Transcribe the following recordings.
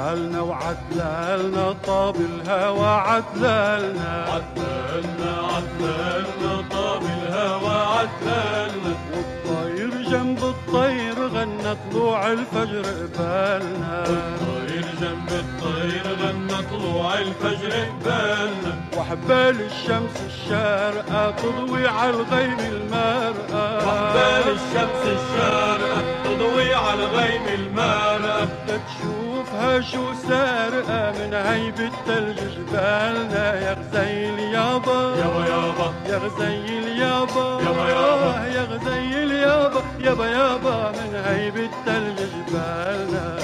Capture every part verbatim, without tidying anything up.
عدلالنا وعدلالنا طاب الهوى عدلالنا عدلالنا عدلالنا طاب الهوى عدلالنا والطير جنب الطير غنى طلوع الفجر قبالنا والطير جنب الطير غنى طلوع الفجر قبالنا وحبال الشمس الشارقة تضوي على الغيم المارقة وحبال الشمس الشارقة تضوي على الغيم المارقة تشوفها شو سارقة من هيبة تلج جبالنا يا غزيل يابا يابا يابا يا غزيل يابا يابا يابا يا غزيل يابا يابا يابا من هيبة تلج جبالنا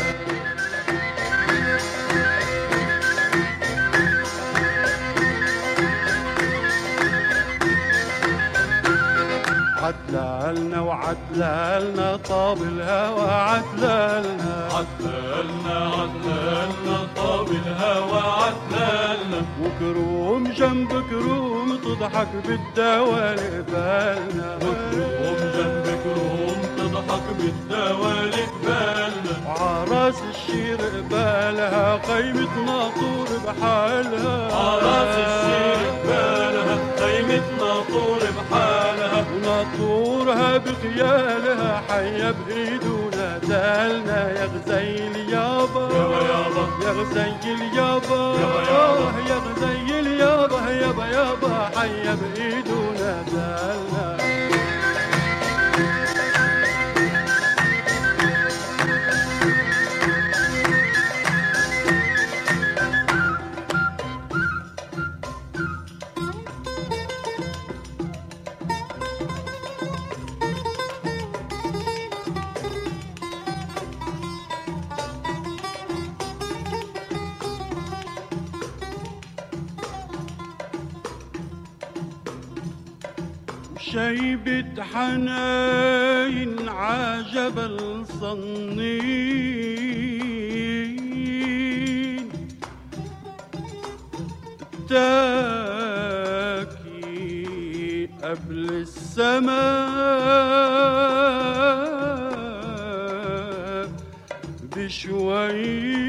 عدلالنا وعدلالنا طاب الهوى عدلالنا عدلالنا عدلالنا طاب الهوى عدلالنا وكروم جنب كروم تضحك بالدوال قبالنا وكروم جنب كروم تضحك بالدوال قبالنا وعراس الشير قبالها قيمة ناطور بحالها عراس الشير قبالها قيمة ناطور بحالها وناطورها بخيالها حيا بإيده نادالنا يا غزيل يابا يابا يابا يا غزيل يابا يابا يابا يا غزيل يابا يابا يابا حيا بإيده نادالنا شيبة حناين عجبل صنين تاكي قبل السماء بشوي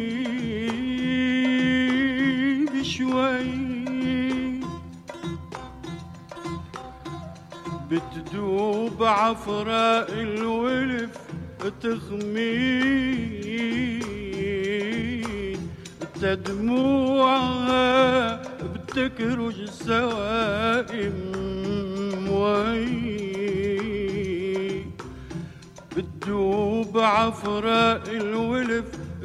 بشوي بتدوب عفراء الولف تخمين تدموعها بتكرج سوائم وي بتدوب عفراء الولف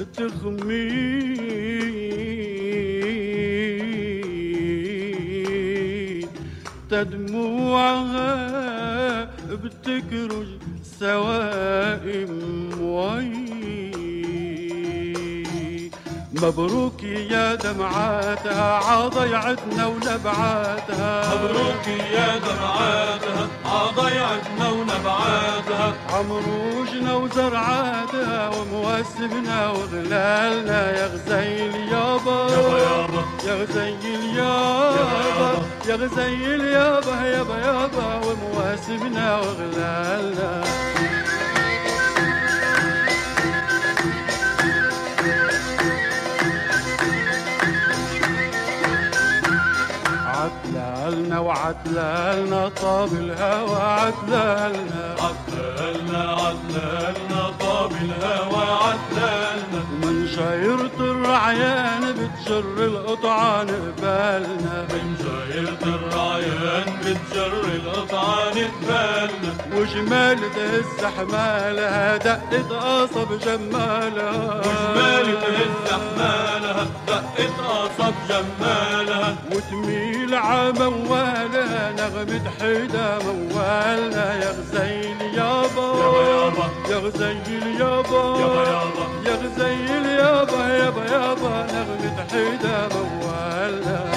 تخمين تدموعها بتكرج سوائم وي مبروك يا دمعاتها عضيعتنا ونبعاتها مبروك يا دمعاتها عضيعتنا ونبعاتها عمروجنا وزرعاتها ومواسمنا وغلالنا يا غزيل يابا يابا يابا يا غزيل يابا يا غزيل يابا يابا يابا ومواسمنا وغلالنا عدلالنا وعدلالنا طاب الهوى عدلالنا عدلالنا عدلالنا طاب الهوى عدلالنا ومن شايرة الرعيان بتجر القطعان قبالنا من جايرة الرعيان بتجر القطعان قبالنا وجمال تهز حمالها دقة قصب جمالها وجمال تهز حمالها دقة قصب جمالها وتميل عموالها نغمة حدا موالنا يا غزيل يابا يابا يا غزيل يابا يابا يابا يا غزيل يابا يابا يابا نغمة حدا موالنا